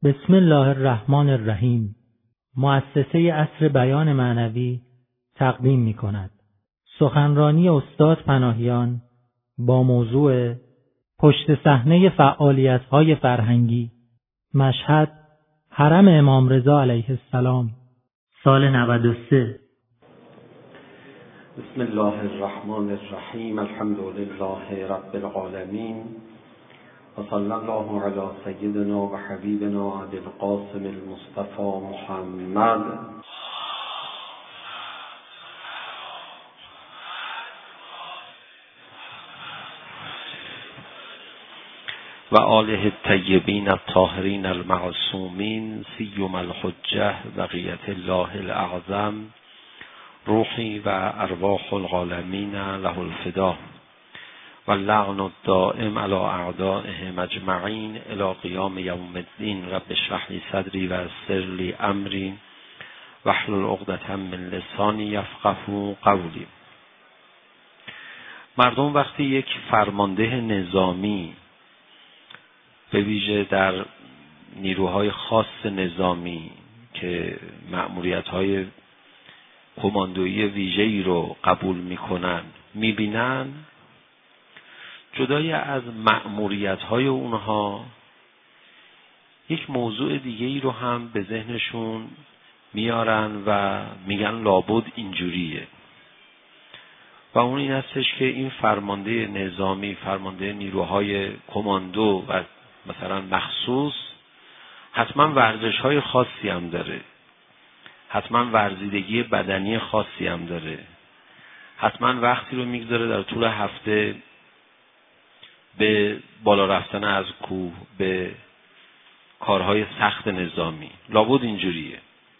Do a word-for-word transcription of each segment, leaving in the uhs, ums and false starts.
بسم الله الرحمن الرحیم. مؤسسه عصر بیان معنوی تقدیم می کند سخنرانی استاد پناهیان با موضوع پشت صحنه فعالیت‌های فرهنگی، مشهد، حرم امام رضا علیه السلام، سال نود و سه. بسم الله الرحمن الرحیم. الحمد لله رب العالمین و صلی الله علی سیدنا و حبیبنا ابی القاسم المصطفى محمد و آله الطیبین الطاهرین المعصومین سیما الحجة بقیة الله الاعظم روحی و ارواح العالمین له الفدا و اللعن الدائم علی اعدائهم اجمعین الی قیام یوم الدین. رب اشرح لی صدری و یسر لی امری واحلل عقدة من لسانی یفقهوا قولی. مردم وقتی یک فرمانده نظامی به ویژه در نیروهای خاص نظامی که مأموریت‌های کماندویی ویژه‌ای رو قبول می‌کنن می‌بینن، جدای از مأموریت‌های اونها یک موضوع دیگه‌ای رو هم به ذهنشون میارن و میگن لابد اینجوریه، و اون این هستش که این فرمانده نظامی، فرمانده نیروهای کماندو و مثلا مخصوص، حتما ورزش‌های خاصی هم داره، حتما ورزیدگی بدنی خاصی هم داره، حتما وقتی رو میگذاره در طول هفته به بالا رفتن از کوه، به کارهای سخت نظامی. لابد اینجوریه،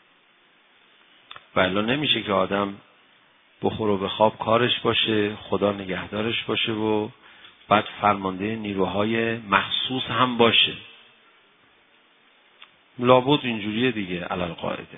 ولی نمیشه که آدم بخور و بخواب کارش باشه، خدا نگهدارش باشه و بعد فرمانده نیروهای مخصوص هم باشه. لابد اینجوریه دیگه علل قاعده.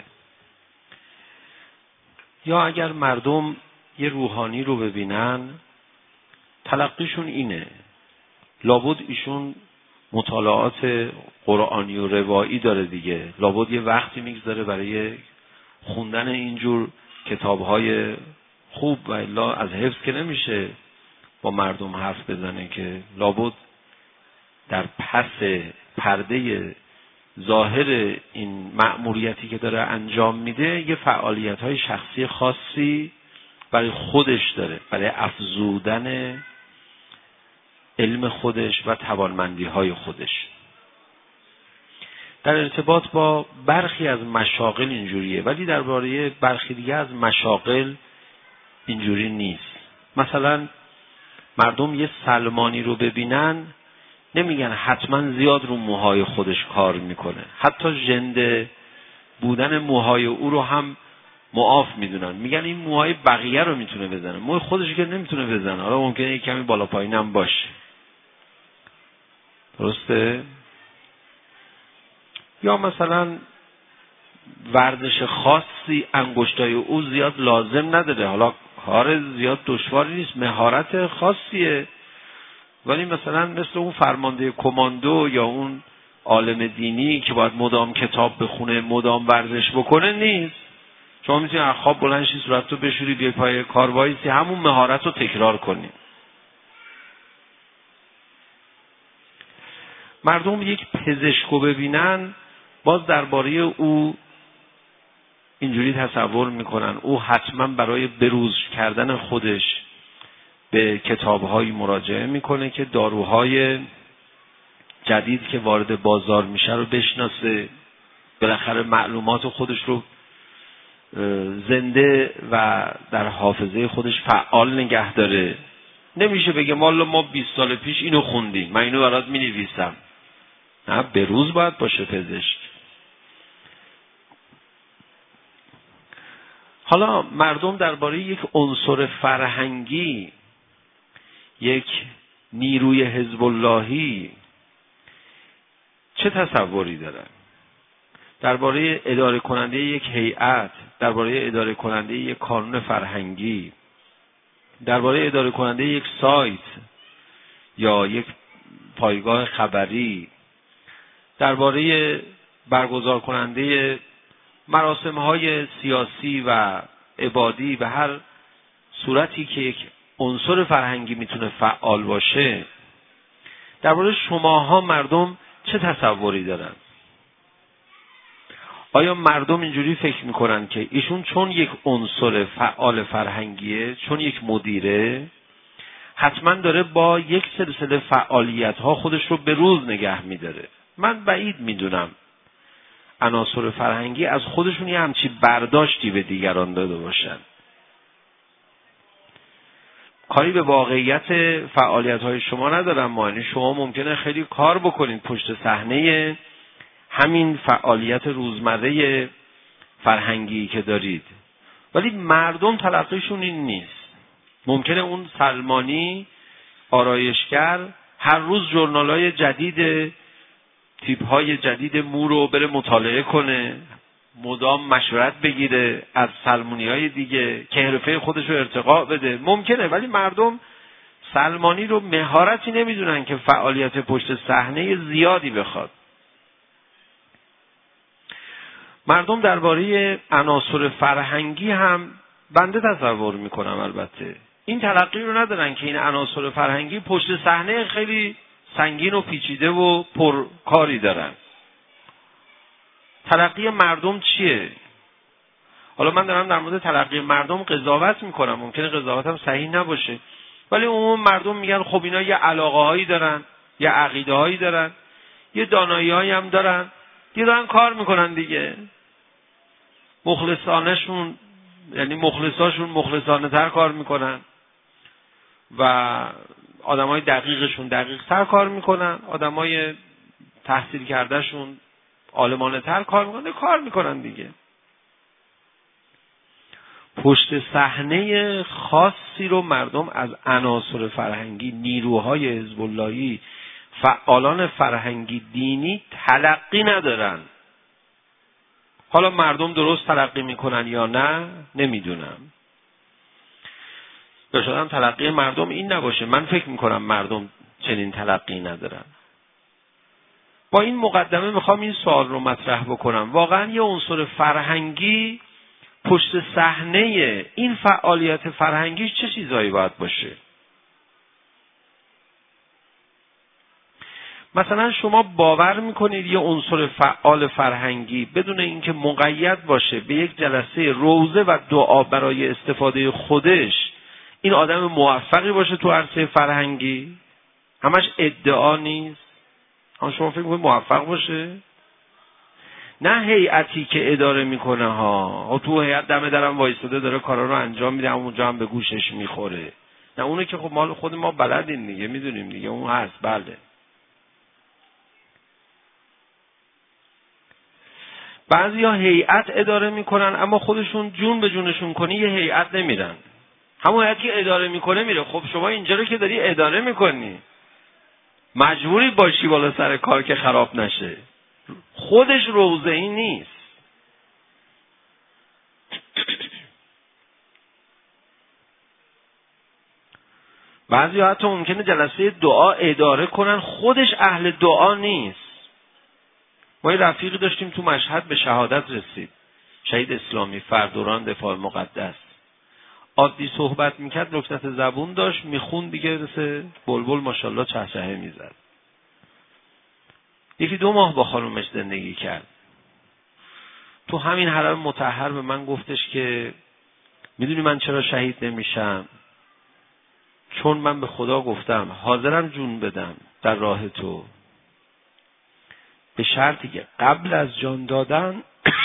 یا اگر مردم یه روحانی رو ببینن، تلقیشون اینه، لابد ایشون مطالعات قرآنی و روایی داره دیگه، لابد یه وقتی میگذاره برای خوندن اینجور کتاب‌های خوب، و الا از حفظ که نمیشه با مردم حرف بزنه که لابد در پس پرده ظاهر این مأموریتی که داره انجام میده یه فعالیت‌های شخصی خاصی برای خودش داره، برای افزودن علم خودش و توانمندی‌های خودش. در ارتباط با برخی از مشاغل اینجوریه، ولی درباره برخی دیگه از مشاغل اینجوری نیست. مثلا مردم یه سلمانی رو ببینن نمیگن حتما زیاد رو موهای خودش کار میکنه، حتی ژنده بودن موهای او رو هم معاف میدونن، میگن این موهای بقیه رو میتونه بزنه، موهای خودش که نمیتونه بزنه، حالا ممکنه یک کمی بالا پایین هم باشه. درسته؟ یا مثلا ورزش خاصی انگشتای او زیاد لازم نداره، حالا کار زیاد دشواری نیست، مهارت خاصیه، ولی مثلا مثل اون فرمانده کماندو یا اون عالم دینی که باید مدام کتاب بخونه، مدام ورزش بکنه نیست. شما میتونی از خواب بلند شی، صورتتو بشوری، بیای پای کار وایسی، همون مهارت رو تکرار کنی. مردم یک پزشکو ببینن، باز درباره او اینجوری تصور میکنن او حتما برای بروز کردن خودش به کتاب‌های مراجعه میکنه که داروهای جدید که وارد بازار میشه رو بشناسه، بالاخره معلومات خودش رو زنده و در حافظه خودش فعال نگه داره. نمیشه بگه والا ما بیست سال پیش اینو خوندیم، من اینو برات مینویسم. نه، بروز باید باشه پزشک. حالا مردم درباره یک عنصر فرهنگی، یک نیروی حزب اللهی چه تصوری دارن؟ درباره اداره کننده یک هیئت، درباره اداره کننده یک کانون فرهنگی، درباره اداره کننده یک سایت یا یک پایگاه خبری، درباره برگزار کننده مراسم های سیاسی و عبادی به هر صورتی که یک عنصر فرهنگی میتونه فعال باشه، درباره شماها مردم چه تصوری دارن؟ آیا مردم اینجوری فکر میکنن که ایشون چون یک عنصر فعال فرهنگیه، چون یک مدیره، حتما داره با یک سلسله فعالیت ها خودش رو به روز نگه میداره؟ من بعید میدونم عناصر فرهنگی از خودشون یه همچی برداشتی به دیگران داده باشن. کاری به واقعیت فعالیت های شما ندارم، معنی شما ممکنه خیلی کار بکنید پشت صحنه همین فعالیت روزمره فرهنگی که دارید، ولی مردم تلقیشون این نیست. ممکنه اون سلمانی آرایشگر هر روز ژورنال‌های جدید تیپ‌های جدید مو رو بره مطالعه کنه، مدام مشورت بگیره از سلمونی‌های دیگه که حرفه خودش رو ارتقا بده، ممکنه، ولی مردم سلمانی رو مهارتی نمیدونن که فعالیت پشت صحنه زیادی بخواد. مردم درباره عناصر فرهنگی هم بنده تصور میکنم البته این تلقی رو ندارن که این عناصر فرهنگی پشت صحنه خیلی سنگین و پیچیده و پرکاری دارن. تلقی مردم چیه؟ حالا من دارم در مورد تلقی مردم قضاوت میکنم، ممکنه قضاوتم صحیح نباشه، ولی عموم مردم میگن خب اینا یه علاقه هایی دارن، یه عقیده هایی دارن، یه دانایی هایی هم دارن، دیگه دارن کار میکنن دیگه. مخلصانشون یعنی مخلصاشون مخلصانه تر کار میکنن و آدمای دقیقشون دقیق تر کار میکنن، آدمای تحصیل کردهشون عالمانه تر کار میکنن، کار میکنن دیگه. پشت صحنه خاصی رو مردم از عناصر فرهنگی، نیروهای حزب اللهی، فعالان فرهنگی دینی تلقی ندارن. حالا مردم درست تلقی میکنن یا نه نمیدونم. شاید تلقی مردم این نباشه، من فکر میکنم مردم چنین تلقی ندارن. با این مقدمه میخوام این سوال رو مطرح بکنم، واقعا یه عنصر فرهنگی پشت صحنه این فعالیت فرهنگی چه چیزایی باید باشه؟ مثلا شما باور میکنید یه عنصر فعال فرهنگی بدون اینکه مقید باشه به یک جلسه روزه و دعا برای استفاده خودش این آدم موفقی باشه تو عرصه فرهنگی؟ همش ادعا نیست؟ اما شما فکر میکنید موفق باشه؟ نه هیئتی که اداره میکنه ها، تو هیئت دم درم وایساده داره کارا رو انجام میده، اونجا هم به گوشش میخوره. نه اونه که خب مال خود ما بلدیم دیگه، میدونیم دیگه اون هست. بله بعضی ها هیئت اداره میکنن اما خودشون جون به جونشون کنی یه هیئت نمیرن، همون هیئتی که اداره میکنه میره. خب شما اینجا رو که داری اداره میکنی مجبوری باشی بالا سر کار که خراب نشه، خودش روزه ای نیست. بعضی ها حتی ممکنه جلسه دعا اداره کنن خودش اهل دعا نیست. ما یه رفیقی داشتیم تو مشهد به شهادت رسید، شهید اسلامی، فردوران دفاع مقدس. عادی صحبت میکرد، رکست زبون داشت، میخوند دیگه رسه بلبل ماشاءالله چهچهه میزد. یکی دو ماه با خانومش زندگی کرد. تو همین حرم مطهر به من گفتش که میدونی من چرا شهید نمیشم؟ چون من به خدا گفتم حاضرم جون بدم در راه تو، به شرطی که قبل از جان دادن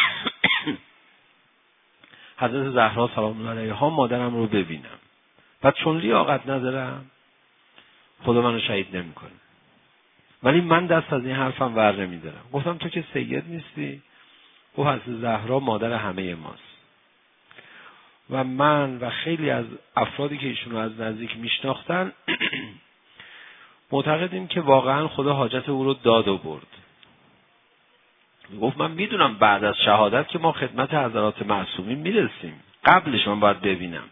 حضرت زهرا سلام الله علیها مادرم رو ببینم، بعد چون لیاقت ندارم خدا منو شهید نمیکنه. ولی من دست از این حرفم ور نمیدارم. گفتم تو که سید نیستی؟ او حضرت زهرا مادر همه ماست و من و خیلی از افرادی که ایشونو از نزدیک میشناختن معتقدیم که واقعا خدا حاجت او رو داد و برد. گفت من میدونم بعد از شهادت که ما خدمت حضرات معصومین میرسیم، قبلش من باید ببینم.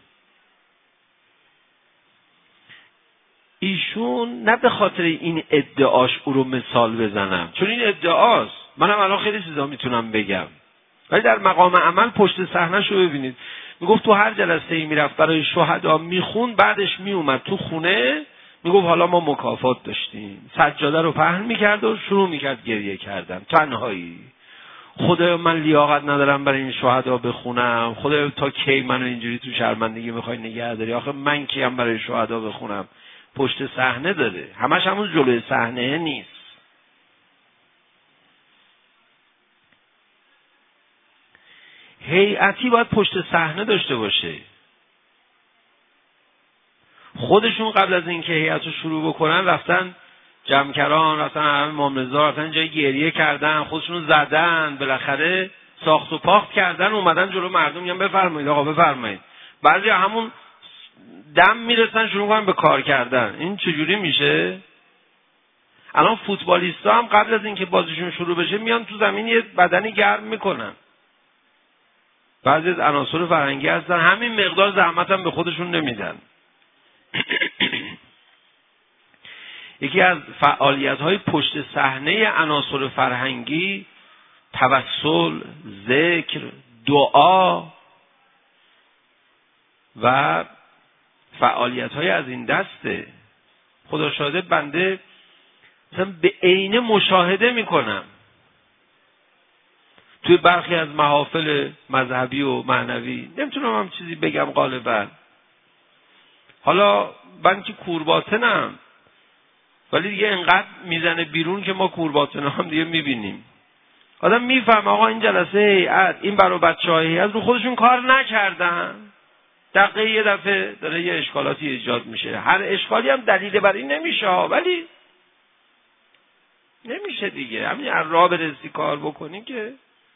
ایشون نه به خاطر این ادعاش او رو مثال بزنم، چون این ادعاست، منم الان خیلی چیزا میتونم بگم، ولی در مقام عمل پشت صحنه‌شو ببینید. میگفت تو هر جلسه ای میرفت برای شهدا میخوند، بعدش میومد تو خونه میگفت حالا ما مکافات داشتیم، سجاده رو پهن میکرد و شروع میکرد گریه کردن تنهایی. خدایا من لیاقت ندارم برای این شهدا بخونم، خدایا تا کی منو اینجوری تو شرمندگی میخوای نگه داری؟ آخه من کیم برای شهدا بخونم؟ پشت صحنه داره، همش همون جلوی صحنه نیست. هیئتی باید پشت صحنه داشته باشه. خودشون قبل از اینکه هیئت رو شروع بکنن رفتن جمکران، رفتن همه مامرزا، رفتن جای گریه کردن، خودشون زدن، بالاخره ساخت و پاخت کردن، اومدن جلو مردم میگن بفرمایید آقا بفرمایید. بعضی همون دم میرسن شروع کنن به کار کردن. این چجوری میشه؟ الان فوتبالیستا هم قبل از اینکه بازیشون شروع بشه میان تو زمین یه بدنی گرم میکنن. بعضی از عناصر فرهنگی هستن همین مقدار زحمت هم به خودشون نمیدن. یکی از فعالیت‌های پشت صحنه عناصر فرهنگی توسل، ذکر، دعا و فعالیت‌های از این دسته. خدا شاهده بنده مثلا به عینه مشاهده میکنم توی برخی از محافل مذهبی و معنوی، نمیتونم هم چیزی بگم غالبا، حالا من که کورباطنم ولی دیگه انقدر میزنه بیرون که ما کورباطن هم دیگه میبینیم. آدم میفهم آقا این جلسه هیئت، این برای بچه های هیئت رو خودشون کار نکردن، دقیقه یه دفعه داره یه اشکالاتی ایجاد میشه. هر اشکالی هم دلیل بر این نمیشه، ولی نمیشه دیگه، همین از راه برسی کار بکنی که.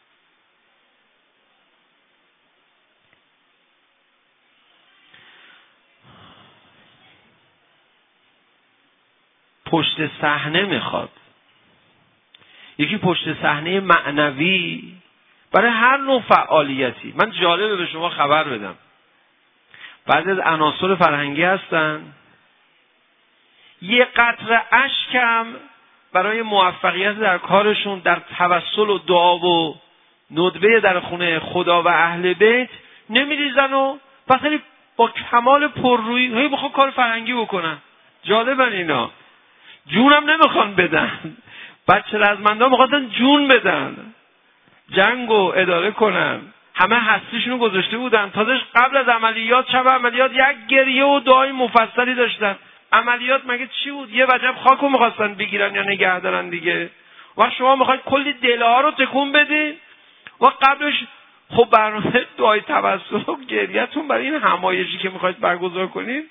پشت صحنه میخواد. یکی پشت صحنه معنوی برای هر نوع فعالیتی. من جالبه به شما خبر بدم، بعضی از عناصر فرهنگی هستن یه قطره اشکم برای موفقیت در کارشون در توسل و دعا و ندبه در خونه خدا و اهل بیت نمیریزن و وقتی با کمال پررویی هی بخواد کار فرهنگی بکنن. جالبن اینا، جونم نمیخوان بدن. بچه رزمنده ها میخواستن جون بدن، جنگ رو اداره کنن، همه هستیشونو گذاشته بودن. تازه قبل از عملیات، شب عملیات یک گریه و دعای مفصلی داشتن. عملیات مگه چی بود؟ یه وجب خاک رو میخواستن بگیرن یا نگه دارن دیگه. و شما میخواید کلی دله ها رو تکون بدین و قبلش خب برنامه دعای توسل و گریه‌تون برای این همایشی که میخواید برگزار کنید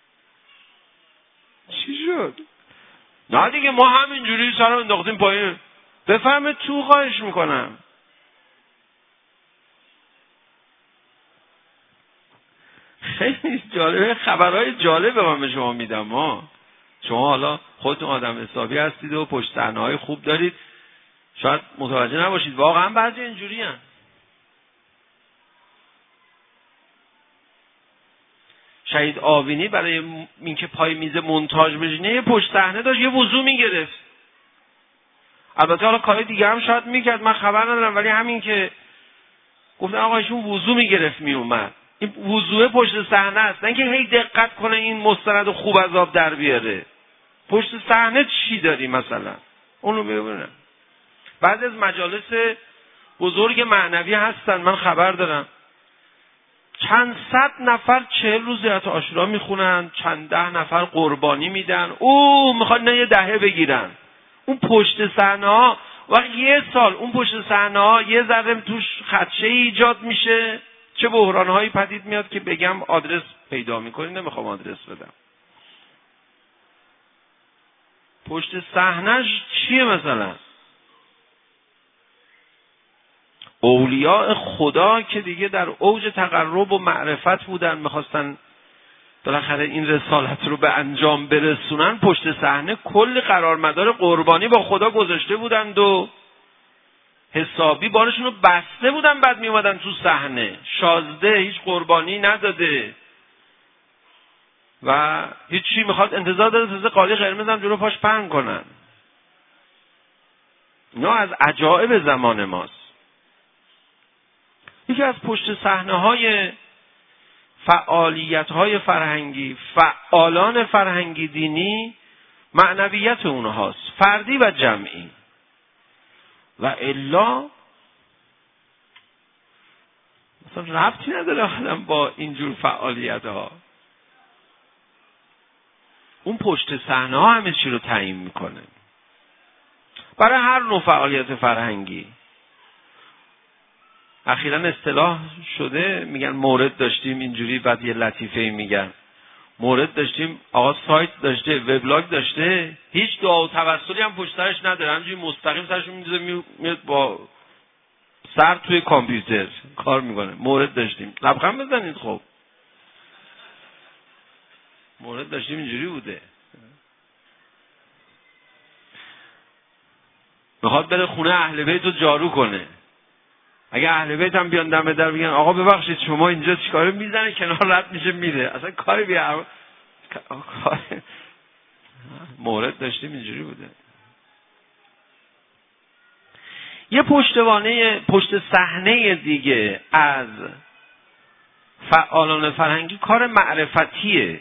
چی شد؟ نه دیگه ما همینجوری سر رو انداختیم پایین. بفهمه تو، خواهش میکنم. خیلی جالبه، خبرهای جالب من به شما میدم. ما شما حالا خودتون آدم حسابی هستید و پشت صحنه‌های خوب دارید، شاید متوجه نباشید، واقعا بعضی اینجوری هستند. شهید آوینی برای اینکه پای میز مونتاژ بشینه یه پشت صحنه داشت، یه وضو میگرفت. البته حالا کارهای دیگه هم شاید میکرد، من خبر ندارم، ولی همین که گفتن آقا ایشون وضو میگرفت میومد، این وضوء پشت صحنه است، نه اینکه هی دقت کنه این مستند خوب از آب در بیاره. پشت صحنه چی داری مثلا اونو ببینم. بعضی از مجالس بزرگ معنوی هستن، من خبر دارم چند صد نفر چهل روز زیارت عاشورا میخونن، چند ده نفر قربانی میدن، او میخواد نه یه دهه بگیرن. اون پشت صحنه ها وقت یه سال اون پشت صحنه ها یه ذره توش خدشه ایجاد میشه، چه بحران هایی پدید میاد که بگم آدرس پیدا میکنی، نمیخوام آدرس بدم. پشت صحنه‌اش چیه؟ مثلا اولیاء خدا که دیگه در اوج تقرب و معرفت بودن، میخواستن بالاخره این رسالت رو به انجام برسونن، پشت صحنه کل قرارمدار قربانی با خدا گذاشته بودند و حسابی بارشون رو بسته بودن، بعد می اومدن تو صحنه. شازده هیچ قربانی نداده و هیچی، میخواد انتظار داره تازه قالی قرمز هم جلو پاش پهن کنن. اینا از عجایب زمان ماست. یکی از پشت صحنه های فعالیت های فرهنگی، فعالان فرهنگی دینی، معنویت اونهاست، فردی و جمعی. و الا مثلا ربطی نداره آدم با اینجور فعالیت ها. اون پشت صحنه ها همه چی رو تعیین میکنه. برای هر نوع فعالیت فرهنگی اخیراً اصطلاح شده، میگن مورد داشتیم اینجوری، بعد یه لطیفه میگن مورد داشتیم آقا سایت داشته، وبلاگ داشته، هیچ دعا و توسلی هم پشت سرش نداره، همینجوری مستقیم سرش میذاره میاد با سر توی کامپیوتر کار میکنه. مورد داشتیم، لبخند بزنید. خب مورد داشتیم اینجوری بوده. میخواد بره خونه اهل بیت رو جارو کنه، اگه اهل بیت هم بیان دم در بگن آقا ببخشید شما اینجا چیکاره، میزنه کنار، رد میشه میره. اصلا کاری بیا مورد داشتیم اینجوری بوده. یه پشتوانه پشت صحنه دیگه از فعالان فرهنگی کار معرفتیه.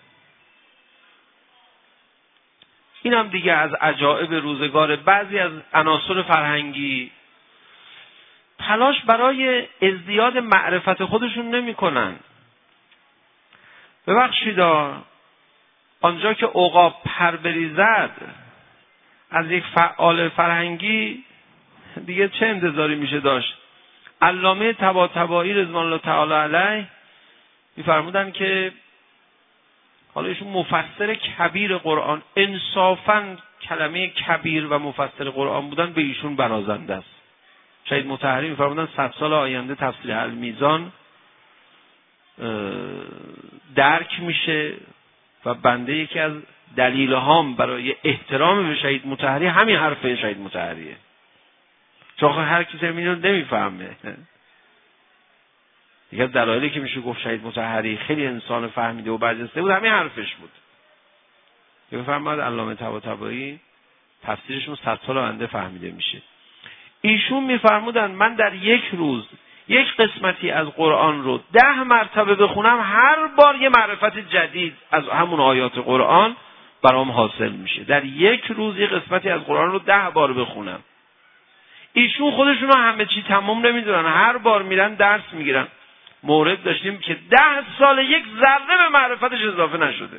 این هم دیگه از عجایب روزگار. بعضی از عناصر فرهنگی تلاش برای ازدیاد معرفت خودشون نمی کنن. ببخشید آنجا که عقاب پر بریزد از یک فعال فرهنگی دیگه چه انتظاری میشه داشت؟ علامه طباطبایی رضوان الله تعالی علیه میفرمودن که حالا ایشون مفسر کبیر قرآن، انصافاً کلمه کبیر و مفسر قرآن بودن به ایشون برازنده است. شهید مطهری میفرمودن صد سال آینده تفسیر المیزان درک میشه و بنده یکی از دلیل هام برای احترام به شهید مطهری همین حرفه شهید مطهریه، چون هر کسی اینو نمیفهمه. یکی از دلایلی که میشه گفت شهید مطهری خیلی انسان فهمیده و برجسته بود همین حرفش بود. که بفرماد علامه طباطبایی تفسیرشون صد سال آینده فهمیده میشه. ایشون میفرمودن من در یک روز یک قسمتی از قرآن رو ده مرتبه بخونم، هر بار یه معرفت جدید از همون آیات قرآن برام حاصل میشه. در یک روز یک قسمتی از قرآن رو ده بار بخونم. ایشون خودشون رو همه چی تمام نمیدونن، هر بار میرن درس میگیرن. مورد داشتیم که ده سال یک ذره به معرفتش اضافه نشده.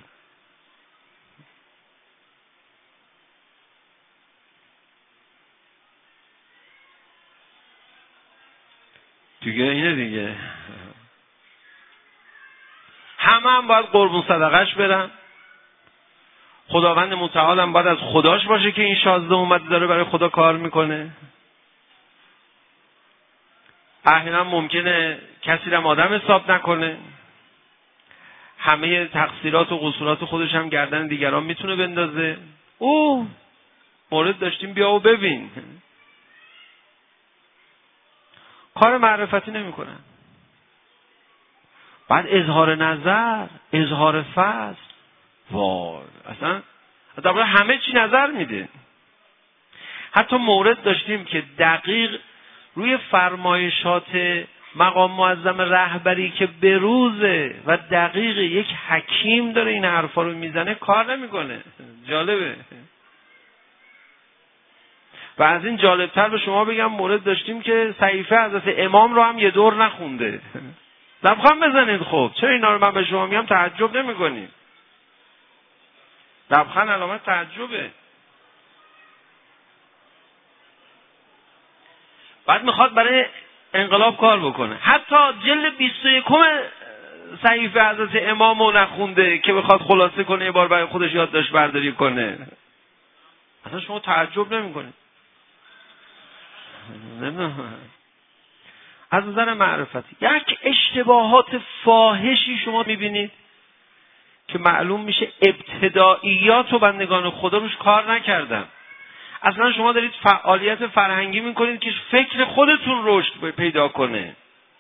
دیگه اینه دیگه. همه هم باید قربون صدقش برن. خداوند متعال هم باید از خداش باشه که این شازده اومده داره برای خدا کار میکنه. احیانا ممکنه کسی هم آدم حساب نکنه، همه تقصیرات و قصورات خودش هم گردن دیگران میتونه بندازه. اوه مورد داشتیم بیا و ببین. کار معرفتی نمی کنن. بعد اظهار نظر، اظهار فضل، وای اصلا در همه چی نظر میده. حتی مورد داشتیم که دقیق روی فرمایشات مقام معظم رهبری که بروزه و دقیق یک حکیم داره این حرفا رو میزنه کار نمیکنه. جالبه. و از این جالبتر به شما بگم مورد داشتیم که صحیفه حضرت امام رو هم یه دور نخونده. لبخند بزنید. خب چرا اینا رو من به شما میگم تعجب نمی کنید؟ لبخند علامت تعجبه. بعد میخواد برای انقلاب کار بکنه. حتی جلد بیست و یکم صحیفه حضرت امام رو نخونده که بخواد خلاصه کنه یه بار برای خودش یادداشت برداری کنه. اصلا شما تعجب نمی کنید. از نظر معرفتی یک اشتباهات فاحشی شما میبینید که معلوم میشه ابتداییات و بندگان خدا روش کار نکردن. اصلا شما دارید فعالیت فرهنگی میکنید که فکر خودتون رشد پیدا کنه.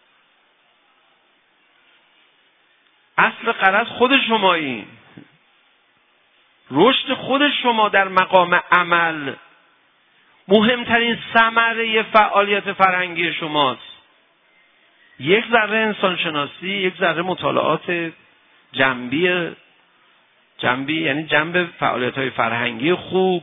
اصل غرض خود شمایی، رشد خود شما در مقام عمل. مهمترین ثمره فعالیت فرهنگی شماست. یک ذره انسانشناسی، یک ذره مطالعات جنبی جنبی یعنی جنب فعالیت‌های فرهنگی خوب.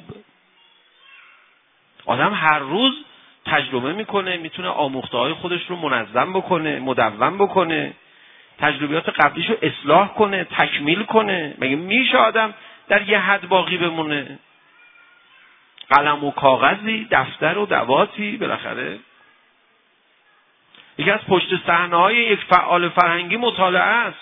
آدم هر روز تجربه میکنه، میتونه آموخته‌های خودش رو منظم بکنه، مدون بکنه، تجربیات قبلیش رو اصلاح کنه، تکمیل کنه. مگه میشه آدم در یه حد باقی بمونه؟ قلم و کاغذی، دفتر و دواتی، بالاخره یکی از پشت صحنه‌های یک فعال فرهنگی مطالعه است.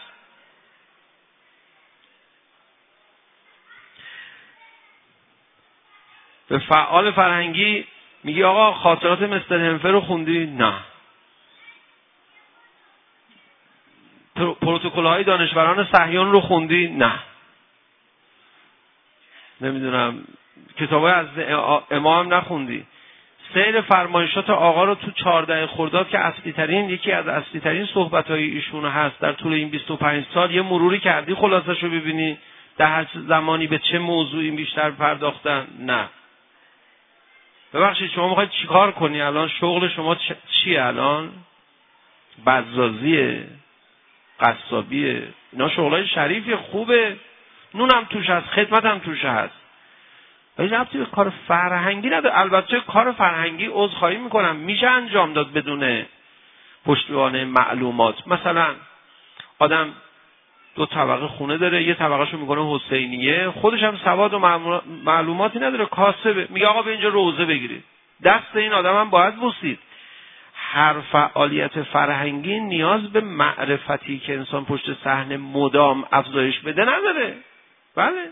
به فعال فرهنگی میگی آقا خاطرات مستر همفر رو خوندی؟ نه. پروتکل‌های دانشوران صهیون رو خوندی؟ نه. نمیدونم کتابای از امام نخوندی؟ سیر فرمایشات آقا رو تو چهارده خرداد که اصلی ترین یکی از اصلی ترین صحبت‌های ایشون هست در طول این بیست و پنج سال یه مروری کردی خلاصش رو ببینی در هر زمانی به چه موضوعی بیشتر پرداختن؟ نه. ببخشید شما میخواید چیکار کنی الان؟ شغل شما چیه الان؟ بزازیه، قصابیه، اینا شغلای شریفی خوبه، نونم توش هست، خدمتم توش هست، ولی ربطی به کار فرهنگی نداره. البته کار فرهنگی عذرخواهی میکنم میشه انجام داد بدون پشتوانه معلومات. مثلا آدم دو طبقه خونه داره، یه طبقهشو میکنه حسینیه، خودش هم سواد و معلوماتی نداره، کاسبه، میگه آقا به اینجا روزه بگیرید، دست این آدم هم باید بوسید. هر فعالیت فرهنگی نیاز به معرفتی که انسان پشت صحنه مدام افزایش بده نداره. بله،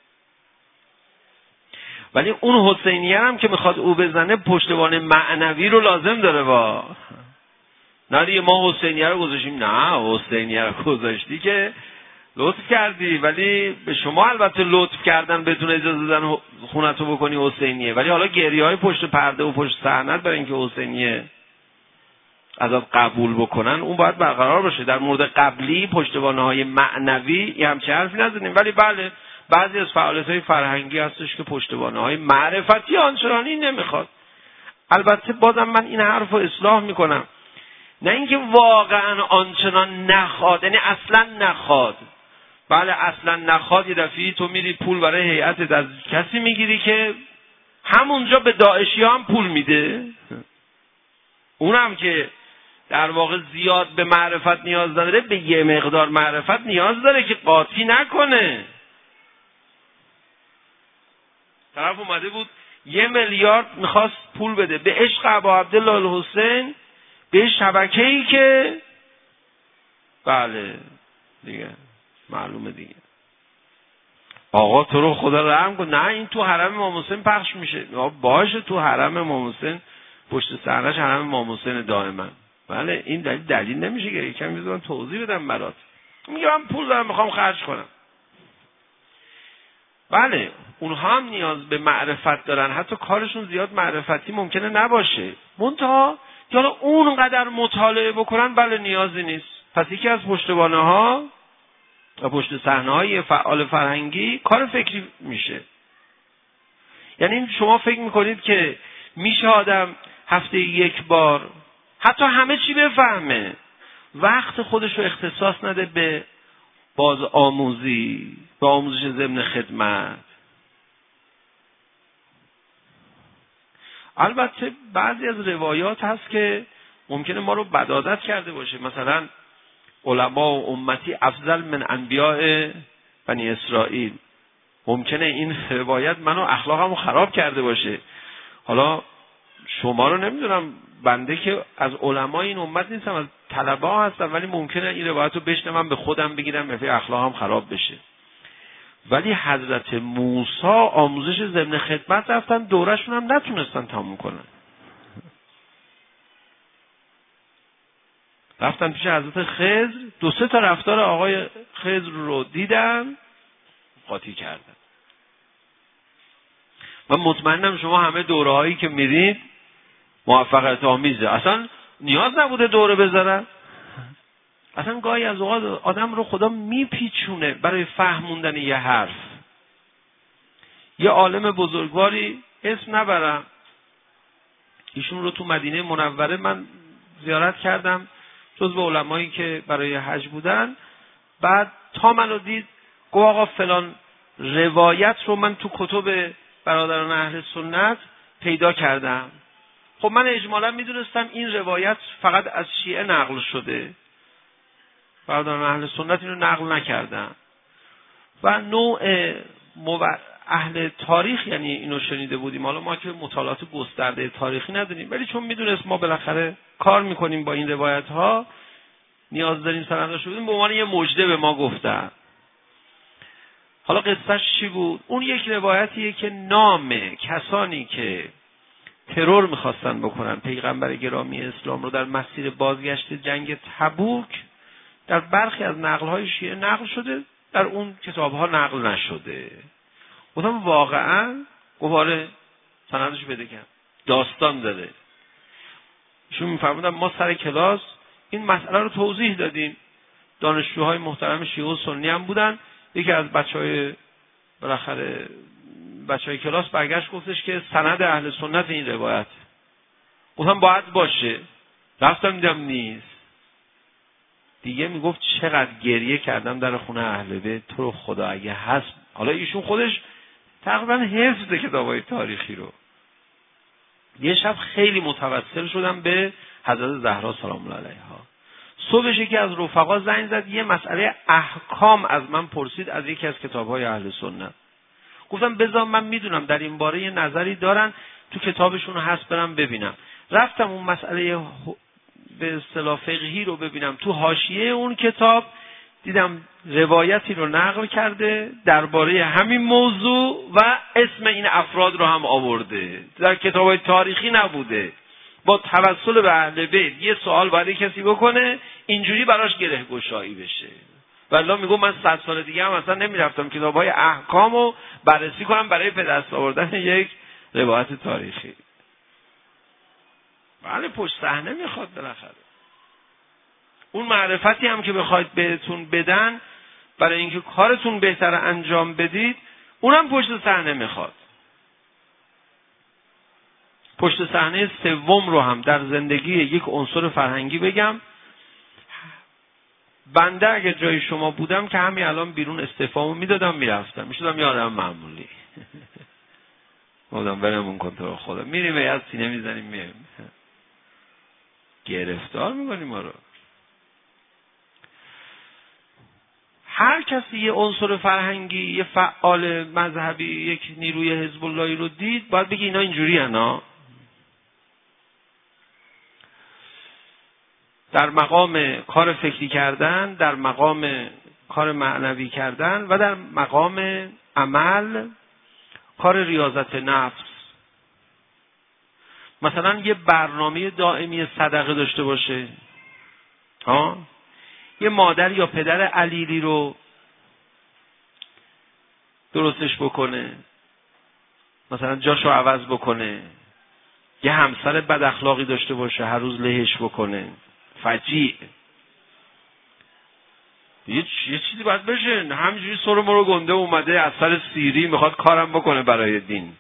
ولی اون حسینیه هم که میخواد او بزنه پشتوانه معنوی رو لازم داره. با نه دیگه ما حسینیه رو گذاشتیم، نه حسینیه رو گذاشتی که لطف کردی، ولی به شما البته لطف کردن بدون اجازه دادن خونتو بکنی حسینیه، ولی حالا گریه های پشت پرده و پشت صحنه برای اینکه حسینیه ازت قبول بکنن اون باید برقرار باشه. در مورد قبلی پشتوانه های معنوی یه همچه حرفی نزدیم، ولی بله بعضی از فعالیت های فرهنگی هستش که پشتوانه های معرفتی آنچنانی نمیخواد. البته بازم من این حرف رو اصلاح میکنم، نه اینکه واقعا آنچنان نخواد، یعنی اصلا نخواد. بله اصلا نخواد، یه دفعی تو میری پول برای هیئتت از کسی میگیری که همونجا به داعشی هم پول میده، اونم که در واقع زیاد به معرفت نیاز داره، به یه مقدار معرفت نیاز داره که قاطی نکنه. طرف اومده بود یه میلیارد میخواست پول بده به عشق ابا عبدالله الحسین، به شبکه‌ای که بله دیگه معلومه دیگه. آقا تو رو خدا رحم کن، نه این تو حرم امام حسین پخش میشه. باشه تو حرم امام حسین پشت صحنه‌اش حرم امام حسین دائما. بله این دلیل دلیل نمیشه که یکم میذارم توضیح بدم برات. میگم من پول دارم میخوام خرج کنم. بله اونها هم نیاز به معرفت دارن، حتی کارشون زیاد معرفتی ممکنه نباشه، منتها حالا اونقدر مطالعه بکنن بله نیازی نیست. پس یکی از پشتوانه ها و پشت صحنه های فعال فرهنگی کار فکری میشه. یعنی شما فکر میکنید که میشه آدم هفته یک بار حتی همه چی بفهمه، وقت خودش رو اختصاص نده به باز آموزی، به آموزش ضمن خدمت؟ البته بعضی از روایات هست که ممکنه ما رو بدعادت کرده باشه، مثلا علما و امتی افضل من انبیاء بنی اسرائیل، ممکنه این روایت منو اخلاقمو خراب کرده باشه. حالا شما رو نمیدونم، بنده که از علمای این امت نیستم، از طلبه ها هستم، ولی ممکنه این روایت رو بشنوم به خودم بگیرم مثل اخلاقم خراب بشه. ولی حضرت موسی آموزش ضمن خدمت رفتن، دورشون هم نتونستن تموم کنن، رفتن پیش حضرت خضر، دو سه تا رفتار آقای خضر رو دیدن قاطی کردن. من مطمئنم شما همه دوره هایی که میرید موفقیت آمیزه، اصلا نیاز نبوده دوره بذارن. اصلا گاهی از اوقات آدم رو خدا میپیچونه برای فهموندن یه حرف. یه عالم بزرگواری اسم نبرم ایشون رو تو مدینه منوره من زیارت کردم، جزو علمایی که برای حج بودن. بعد تا منو دید گفت آقا فلان روایت رو من تو کتب برادران اهل سنت پیدا کردم. خب من اجمالا میدونستم این روایت فقط از شیعه نقل شده، برادران اهل سنت اینو نقل نکردن و نوع مور... اهل تاریخ یعنی اینو شنیده بودیم. حالا ما که مطالعات گسترده تاریخی نداریم، ولی چون میدونست ما بالاخره کار میکنیم با این روایت ها، نیاز داریم سندش رو بدیم، به عنوان یه مژده به ما گفتن. حالا قصهش چی بود؟ اون یک روایتیه که نام کسانی که ترور میخواستن بکنن پیغمبر گرامی اسلام رو در مسیر بازگشت جنگ تبوک در برخی از نقل‌های شیعه نقل شده، در اون کتاب‌ها نقل نشده. گفتم واقعا؟ گفاره سندش بده کن، داستان داره. ایشون میفرمودن ما سر کلاس این مسئله رو توضیح دادیم، دانشجوهای محترم شیعه و سنی هم بودن. یکی از بچهای بالاخره بچهای کلاس برگشت گفتش که سند اهل سنت این روایت. گفتم باید باشه. رفتم دیدم نیست. دیگه میگفت چقدر گریه کردم در خونه اهل بیت، تو رو خدا اگه هست. حالا ایشون خودش تقریبا حفظ کتابای تاریخی رو. یه شب خیلی متوسل شدم به حضرت زهرا سلام الله علیها. صبحش یکی از رفقا زنگ زد، یه مسئله احکام از من پرسید از یکی از کتاب‌های اهل سنت. گفتم بذار من میدونم در این باره یه نظری دارن، تو کتابشون هست برم ببینم. رفتم اون مسئله به اصطلاح فقهی رو ببینم، تو حاشیه اون کتاب دیدم روایتی رو نقل کرده درباره همین موضوع و اسم این افراد رو هم آورده، در کتاب‌های تاریخی نبوده. با توسل به اهل بیت یه سوال باید کسی بکنه اینجوری براش گره گشایی بشه. والله میگم من صد سال دیگه هم اصلا نمیرفتم کتاب‌های احکام رو بررسی کنم برای به دست آوردن یک روایت تاریخی. بله پشت صحنه میخواد بالاخره. اون معرفتی هم که بخواید بهتون بدن برای اینکه کارتون بهتر انجام بدید، اونم پشت صحنه میخواد. پشت صحنه سوم رو هم در زندگی یک عنصر فرهنگی بگم. بنده اگه جای شما بودم که همین الان بیرون استعفامو میدادم میرفتم، میشدم یه آدم معمولی. بودم برمون کن تو رو خدا، میریم از سینه میزنیم میریم، گرفتار میکنیم ما رو. هر کسی یه عنصر فرهنگی، یه فعال مذهبی، یک نیروی حزب اللهی رو دید باید بگی اینا اینجوری هنا. در مقام کار فکری کردن، در مقام کار معنوی کردن و در مقام عمل کار ریاضت نفس. مثلا یه برنامه دائمی صدقه داشته باشه، ها؟ یه مادر یا پدر علیلی رو درستش بکنه، مثلا جاشو عوض بکنه. یه همسر بد اخلاقی داشته باشه هر روز لهش بکنه، فجیع. یه چیزی باید بشه. همینجوری سر مرو گنده اومده از سر سیری میخواد کارم بکنه برای دین.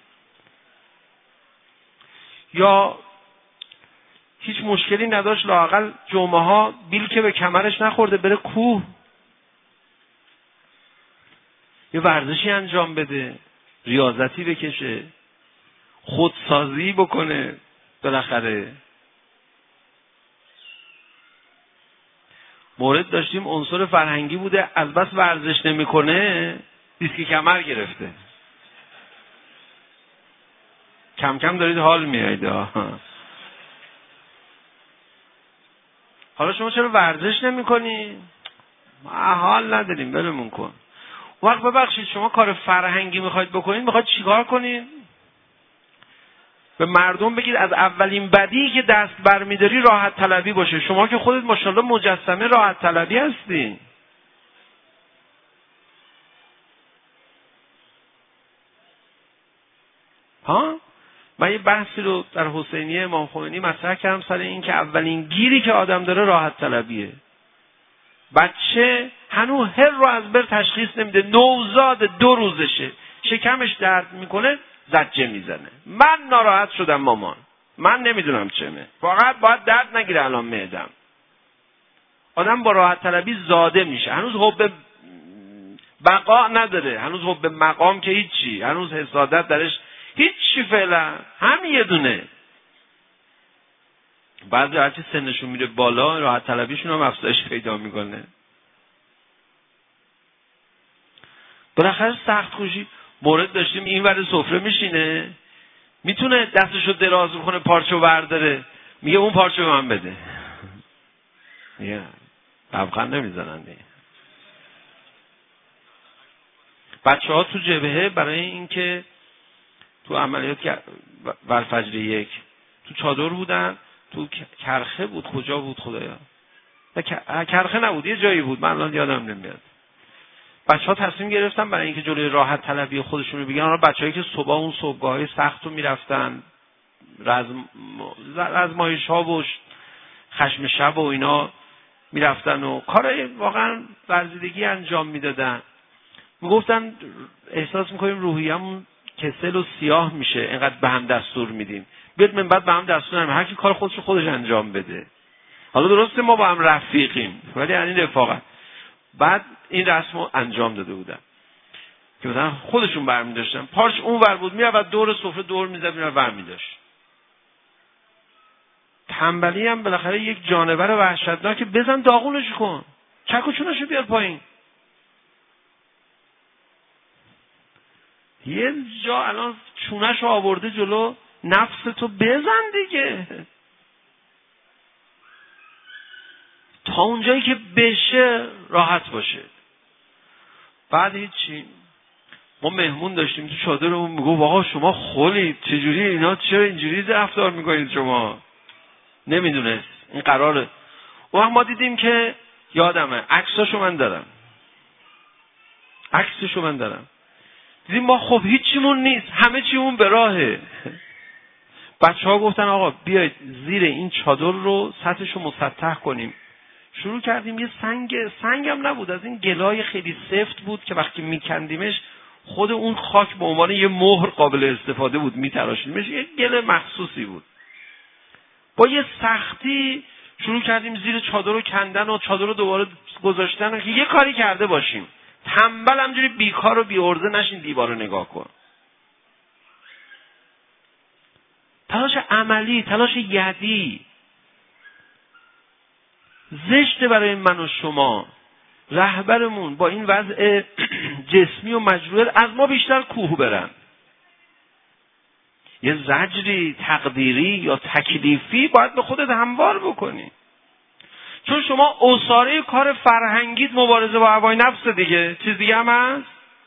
یا هیچ مشکلی نداشت لااقل جمعه ها بیل که به کمرش نخورده بره کوه، یه ورزشی انجام بده، ریاضتی بکشه، خودسازی بکنه. بالاخره مورد داشتیم عنصر فرهنگی بوده، از بس ورزش نمیکنه دیسک کمر گرفته. کم کم دارید حال میایید. حالا شما چرا ورزش نمی کنی؟ ما حال نداریم برمون کن. وقت ببخشید شما کار فرهنگی میخواید بکنید، میخواید چیکار کنید؟ به مردم بگید از اولین بدی که دست برمیداری راحت طلبی باشه. شما که خودت ماشاءالله مجسمه راحت طلبی هستی. ها؟ من یه بحثی رو در حسینیه امام خمینی مطرح کردم سر این که اولین گیری که آدم داره راحت طلبیه. بچه هنوز هر رو از بر تشخیص نمیده، نوزاد دو روزشه، شکمش درد میکنه زجه میزنه، من ناراحت شدم مامان. من نمیدونم چمه، فقط باید درد نگیره الان معدم. آدم با راحت طلبی زاده میشه، هنوز حب بقا نداره، هنوز حب مقام که هیچی، هنوز حسادت درش هیچی، فعلا همین یه دونه. بعضی هرچی سنشون میره بالا راحت طلبیشون هم افزایش پیدا میکنه. بالاخره سخت کوشی مورد داشتیم، این ور سفره میشینه، میتونه دستشو دراز بکنه پارچه برداره، میگه اون پارچه به من بده. میگه لبخند نمیزنن دیگه. بچه ها تو جبهه برای اینکه تو عملیات ورفجر یک تو چادر بودن، تو کرخه بود، کجا بود خدایا، کرخه نبود یه جایی بود، من الان یادم نمیاد. بچه ها تصمیم گرفتن برای اینکه جلوی راحت طلبی خودشون رو بگیرن، حالا بچه‌هایی که صبح اون صبحگاهی سخت رو میرفتن، رزم رزمایش ها و خشم شب و اینا میرفتن و کارهای واقعا ورزیدگی انجام میدادن، میگفتن احساس میکنیم روحیه‌مون کسل و سیاه میشه اینقدر به هم دستور میدیم، بیاد من بعد به هم دستور نمیدیم، هر کی کار خودش رو خودش انجام بده. حالا درسته ما با هم رفیقیم ولی یعنی رفاقت. بعد این رسم رو انجام داده بودن که مثلا خودشون برمی داشتن، پارچ اون ور بود میرفت دور سفره دور میزد میرفت برمی داشت. تنبلی هم بالاخره یک جانور وحشتناک، بزن داغونش کن، چک و چونشو بیار پایین. یه جا الان چونش آورده جلو، نفس تو بزن دیگه تا اونجایی که بشه راحت باشه. بعد هیچی، ما مهمون داشتیم تو چادرمون، میگو آقا شما خولید، چجوری اینا، چرا اینجوری رفتار میکنید شما؟ نمیدونست این قراره. و ما دیدیم که یادمه عکساشو من دارم، عکسشو من دارم، دیدیم ما خب هیچیمون نیست، همه چیمون به راهه. بچه ها گفتن آقا بیایید زیر این چادر رو سطحشو مسطح کنیم. شروع کردیم، یه سنگ سنگ هم نبود، از این گلای خیلی سفت بود که وقتی میکندیمش خود اون خاک به عنوان یه مهر قابل استفاده بود، میتراشیدیمش، یه گل مخصوصی بود. با یه سختی شروع کردیم زیر چادر رو کندن و چادر رو دوباره گذاشتن که یه کاری کرده باشیم. تنبل همجوری بیکار و بی‌عرضه نشین دیوار رو نگاه کن. تلاش عملی، تلاش یدی زشته برای من و شما. رهبرمون با این وضع جسمی و مجروح از ما بیشتر کوه برن. یه زجری تقدیری یا تکلیفی باید به خودت هموار بکنی، چون شما اساره کار فرهنگیت مبارزه با هوای نفس دیگه، چیز دیگه هم هست.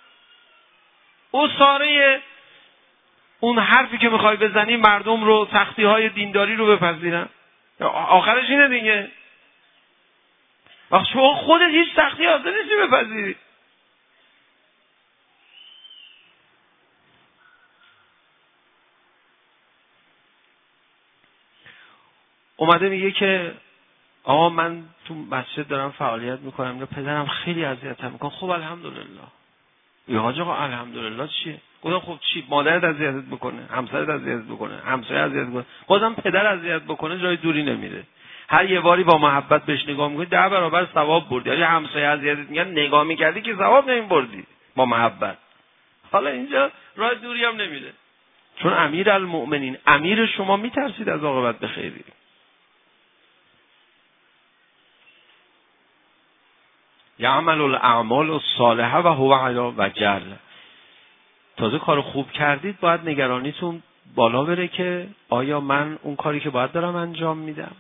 اساره اون حرفی که میخوای بزنی مردم رو، سختی های دینداری رو بپذیرن، آخرش اینه دیگه. وقت شما خودت هیچ سختی حاضر نیستی بپذیری. اومده میگه که آقا من تو مسجد دارم فعالیت میکنم، یا پدرم خیلی اذیتم میکنه. خب الحمدلله. یا حاج آقا الحمدلله چیه؟ گفتم خب چی؟ مادرت اذیتت بکنه، همسرت اذیتت بکنه، همسایه اذیتت بکنه، بازم پدر اذیت بکنه، جای دوری نمیره. هر یه باری با محبت بهش نگاه میکنی ده برابر ثواب بردی. یعنی همسایه اذیتت میگن نگاه میکردی که ثواب نمیبردی با محبت. حالا اینجا راه دوری هم نمیره، چون امیر المؤمنین، امیر شما میترسید از عاقبت به خیری. یعمل الاعمال الصالحه و هو علی وجل. تازه کار خوب کردید باید نگرانیتون بالا بره که آیا من اون کاری که باید دارم انجام میدم.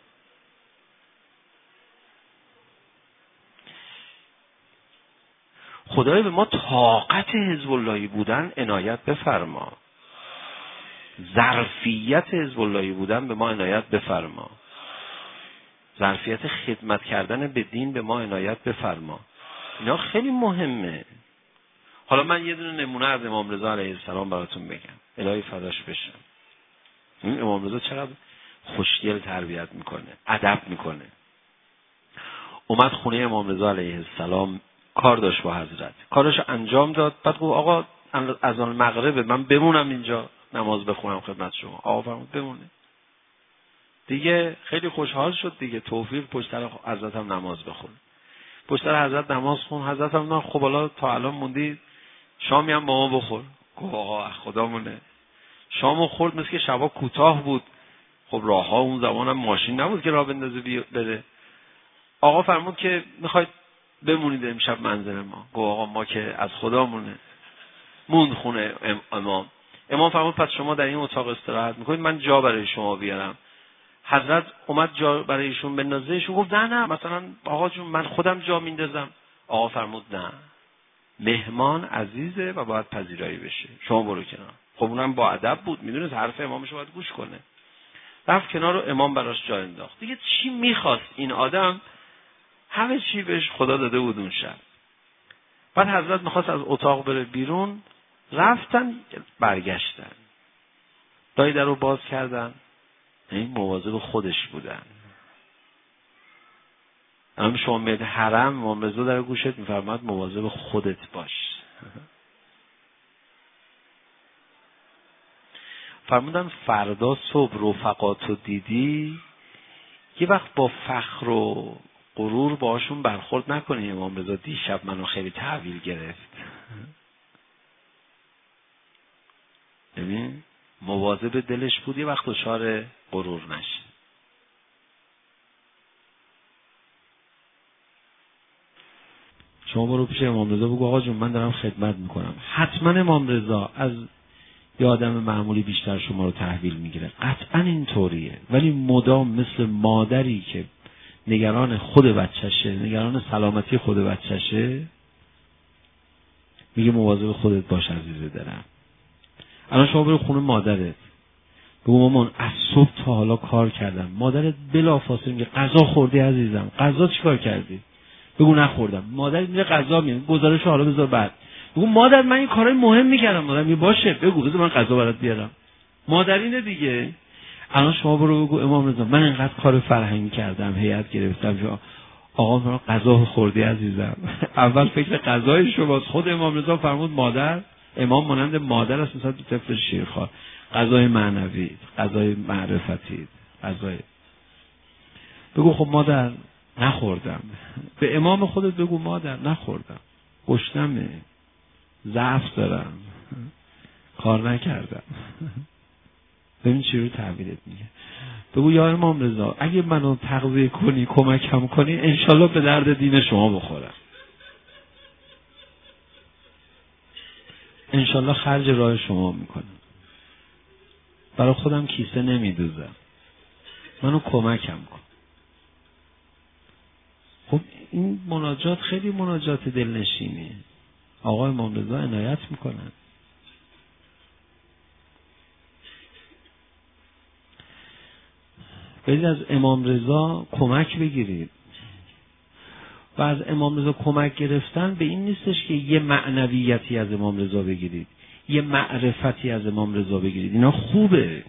خدای به ما طاقت حزب اللهی بودن عنایت بفرما، ظرفیت حزب اللهی بودن به ما عنایت بفرما، ظرفیت خدمت کردن به دین به ما عنایت بفرما. اینا خیلی مهمه. حالا من یه دونه نمونه از امام رضا علیه السلام براتون بگم، الهی فداش بشم. این امام رضا چقدر خوشگل تربیت میکنه، ادب میکنه. اومد خونه امام رضا علیه السلام، کار داشت با حضرت، کارش انجام داد. بعد گفت آقا اذان مغرب من بمونم اینجا نماز بخونم خدمت شما. آقا فرمود بمونه. دیگه خیلی خوشحال شد دیگه، توفیق پشت سر حضرت هم نماز بخون. پشت سر حضرت نماز خون. حضرت هم نه خب حالا تا الان موندی شامی هم با ما بخور. گفت آقا خدامونه. شامو خورد، مثل که شبا کوتاه بود. خب راه ها اون زمان هم ماشین نبود که راه بندازه بره. آقا فرمود که میخواید بمونید امشب منزل ما. گفت آقا ما که از خدامونه. موند خونه امام. امام فرمود پس شما در این اتاق استراحت میکنید، من جا برای شما بیارم. حضرت اومد جا برای ایشون بندازه. ایشون گفت نه نه مثلا آقا جون من خودم جا میندازم. آقا فرمود نه، مهمان عزیزه و باید پذیرایی بشه، شما برو کنار. خب اونم با ادب بود، میدونه حرف امامش باید گوش کنه. رفت کنار و امام براش جا انداخت. دیگه چی میخواست این آدم؟ همه چی بهش خدا داده بود اون شب. بعد حضرت میخواست از اتاق بره بیرون، رفتن برگشتن، دای در رو باز کردن، این مواظب خودش بودن. اما شما میاد حرم، امام رضا در گوشت میفرماد مواظب خودت باش. فرمودن فردا صبح رفقاتو دیدی، یه وقت با فخر و غرور باشون برخورد نکنی. امام رضا دیشب منو خیلی تحویل گرفت. ببین مواظب دلش بود یه وقت دچار غرور نشه. شما برو پیش امام رضا بگو آقا جون من دارم خدمت میکنم. حتما امام رضا از یه آدم معمولی بیشتر شما رو تحویل میگیره، قطعا اینطوریه. ولی مدام مثل مادری که نگران خود بچهشه، نگران سلامتی خود بچهشه، میگه مواظب خودت باش عزیز دلم. الان شما برو خونه مادرت بگو مامان از صبح تا حالا کار کردم. مادرت بلافاصله میگه غذا خوردی عزیزم؟ غذا چیکار کردی؟ بگو نخوردم. مادرت میگه غذا میاد، گزارش حالا بذار بعد. بگو مادر من این کارای مهم میکردم. مادر میگه باشه بگو بذار من غذا برات بیارم. مادرینه دیگه. الان شما برو بگو امام رضا من اینقدر کار فرهنگی کردم، هیئت گرفتم، آقا من غذا خوردی عزیزم؟ اول فکر غذای شماست. خود امام رضا فرمود مادر، امام مانند مادر است مثلا تو طفل شیرخوار. غذای معنوی، غذای معرفتی، غذای. بگو خب مادر نخوردم. به امام خودت بگو مادر نخوردم، گشنمه، ضعف دارم، کار نکردم. ببین چی رو تحویلت میگه. بگو یا امام رضا اگه منو تغذیه کنی، کمکم کنی، انشالله به درد دین شما بخورم، انشالله خرج راه شما میکنم، برای خودم کیسه نمیدوزم، منو کمکم کن. خب این مناجات خیلی مناجات دلنشینیه. آقا امام رضا عنایت میکنن. برید از امام رضا کمک بگیرید. و از امام رضا کمک گرفتن به این نیستش که یه معنویتی از امام رضا بگیرید، یه معرفتی از امام رضا بگیرید، اینا خوبه.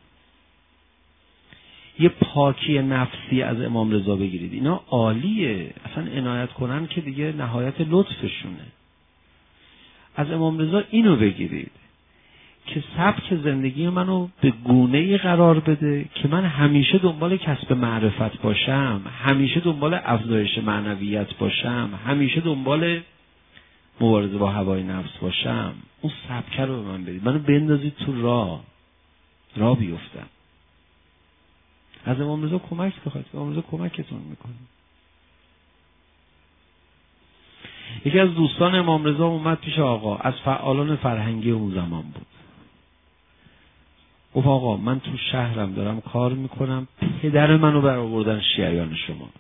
یه پاکی نفسی از امام رضا بگیرید، اینا عالیه. اصلا عنایت کنن که دیگه نهایت لطفشونه. از امام رضا اینو بگیرید که سبک زندگی منو به گونه‌ای قرار بده که من همیشه دنبال کسب معرفت باشم، همیشه دنبال افزایش معنویت باشم، همیشه دنبال مبارزه با هوای نفس باشم. اون سبک رو به من بدید، منو بندازید تو راه راه بیفتم. از امام رضا کمک بخواید، امام رضا کمکتون میکنه. یکی از دوستان امام رضا اومد پیش آقا، از فعالان فرهنگی اون زمان بود. گفت آقا من تو شهرم دارم کار میکنم، پدر منو برآوردن شیعیان شما.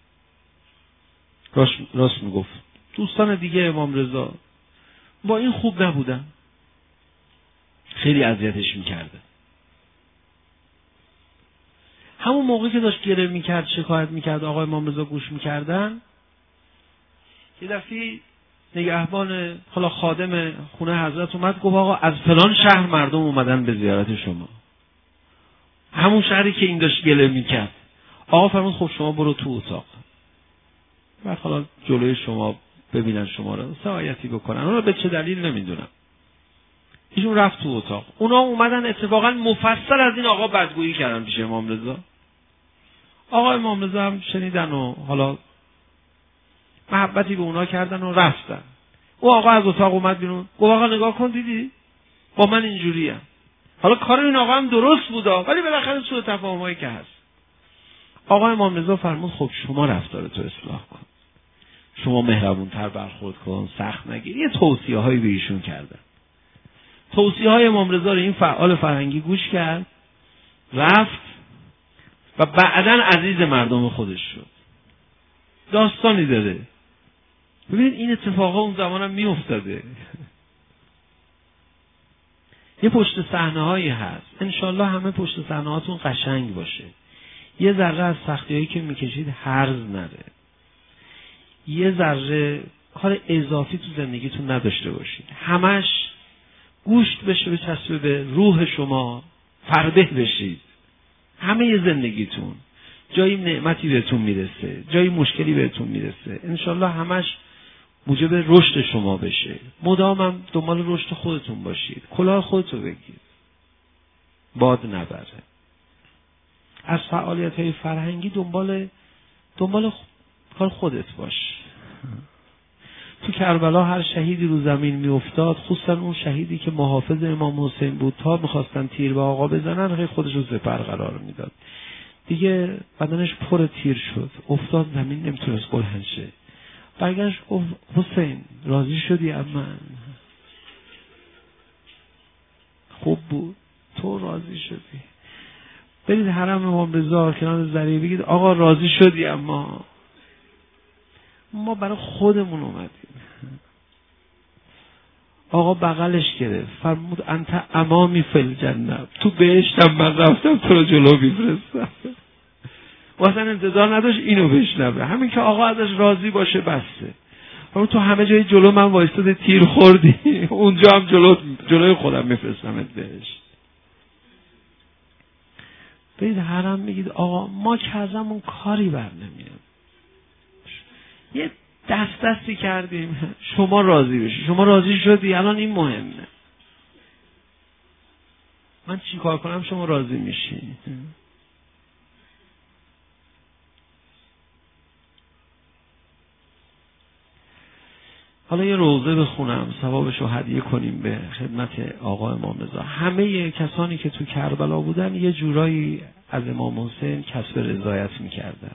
راست, راست میگفت. دوستان دیگه امام رضا با این خوب نبودن، خیلی اذیتش میکرده. همون موقعی که داشت گره میکرد، شکایت میکرد، آقا امام رضا گوش میکردن، یه دفعه نگهبان حالا خادم خونه حضرت اومد گفت آقا از فلان شهر مردم اومدن به زیارت شما، همون شهری که این داشت گله میکرد. آقا فرمود خب شما برو تو اتاق، بعد حالا جلوی شما ببینن شما رو، سعایتی بکنن، اونا به چه دلیل نمیدونم. ایشون رفت تو اتاق، اونا اومدن اتفاقا مفصل از این آقا بدگویی کردن پیش امام رضا. آقای امام رضا هم شنیدن و حالا محبتی به اونا کردن و رفتن. او آقا از اتاق اومد بیرون، گفت آقا نگاه کن دیدی با من اینجوریم. حالا کار این آقا هم درست بودا، ولی بالاخره سوء تفاهمایی که هست. آقا امام رضا فرمود خب شما رفتارتو اصلاح کن، شما مهربونتر برخورد کن، سخت نگیر. یه توصیه هایی به ایشون کردن. توصیه های امام رضا رو این فعال فرهنگی گوش کرد، رفت و بعداً عزیز مردم خودش شد. داستانی داره. ببینید این اتفاقا اون زمان هم می افتاده. یه پشت صحنه هایی هست. انشالله همه پشت صحنه هاتون قشنگ باشه. یه ذره از سختی هایی که میکشید هرز نره. یه ذره کار اضافی تو زندگیتون نداشته باشید. همش گوشت بشه بچسبه به روح شما، فربه بشید. همه ی زندگیتون جایی نعمتی بهتون میرسه، جایی مشکلی بهتون میرسه، انشالله همش موجب رشد شما بشه. مدام هم دنبال رشد خودتون باشید. کلاه خودتو بگید، باد نبره. از فعالیت های فرهنگی دنبال دنبال کار خودت باش. تو کربلا هر شهیدی رو زمین می افتاد، خصوصا اون شهیدی که محافظ امام حسین بود، تا میخواستن تیر به آقا بزنن خیلی خودش رو سپر قرار میداد. دیگه بدنش پر تیر شد، افتاد زمین، نمیتونست بلند شه. برگشت گفت حسین راضی شدی اما؟ خوب بود، تو راضی شدی. برید حرم امام رضا کنار ذریعه بگید آقا راضی شدی اما؟ ما برای خودمون اومدیم. آقا بغلش گرفت فرمود انت امامی فی الجنه، تو بهشتم من رفتم تو رو جلو میفرستم. واسه انتظار نداشت اینو بشنوه، همین که آقا ازش راضی باشه بسته. فرمود تو همه جای جلو من وایستاده تیر خوردی، اونجا هم جلو جلوی خودم میفرستمت بهشت. برید حرم میگید آقا ما کردمون کاری بر نمیاد، یه دست دستی کردیم، شما راضی بشی. شما راضی شدی، الان این مهمه. من چی کار کنم شما راضی میشی؟ حالا یه روزه بخونم، ثوابشو هدیه کنیم به خدمت آقا امام رضا. همه کسانی که تو کربلا بودن یه جورایی از امام حسین کسب رضایت میکردن.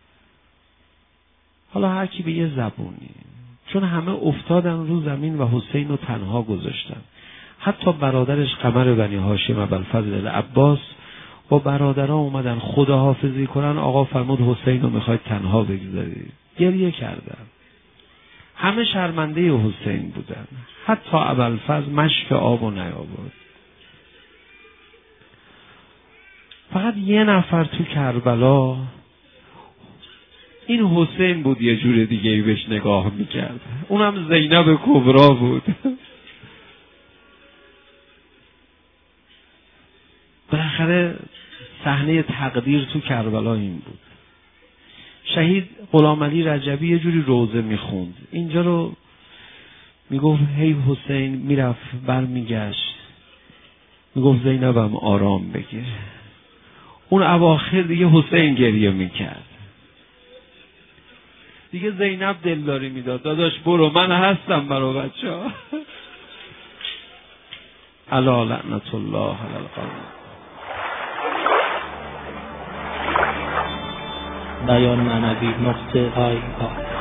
حالا هر کی به یه زبونی، چون همه افتادن رو زمین و حسین رو تنها گذاشتن. حتی برادرش قمر بنی هاشم ابوالفضل العباس با برادرها اومدن خداحافظی کنن. آقا فرمود حسین رو میخواید تنها بگذارید. گریه کردن. همه شرمنده حسین بودن. حتی ابوالفضل مشک آب و نیاورد. فقط یه نفر تو کربلا، این حسین بود، یه جور دیگه ای بهش نگاه میکرد. اونم زینب کبرا بود. بالاخره صحنه تقدیر تو کربلا این بود. شهید غلام علی رجبی یه جوری روزه میخوند. اینجا رو میگفت هی حسین، میرفت بر میگشت میگفت زینبم آرام بگیر. اون اواخر دیگه حسین گریه میکرد. دیگه زینب دلداری میداد، داداش برو من هستم برای بچه ها. الا لعنت الله علی القوم. بیان معنوی نقطه آی آی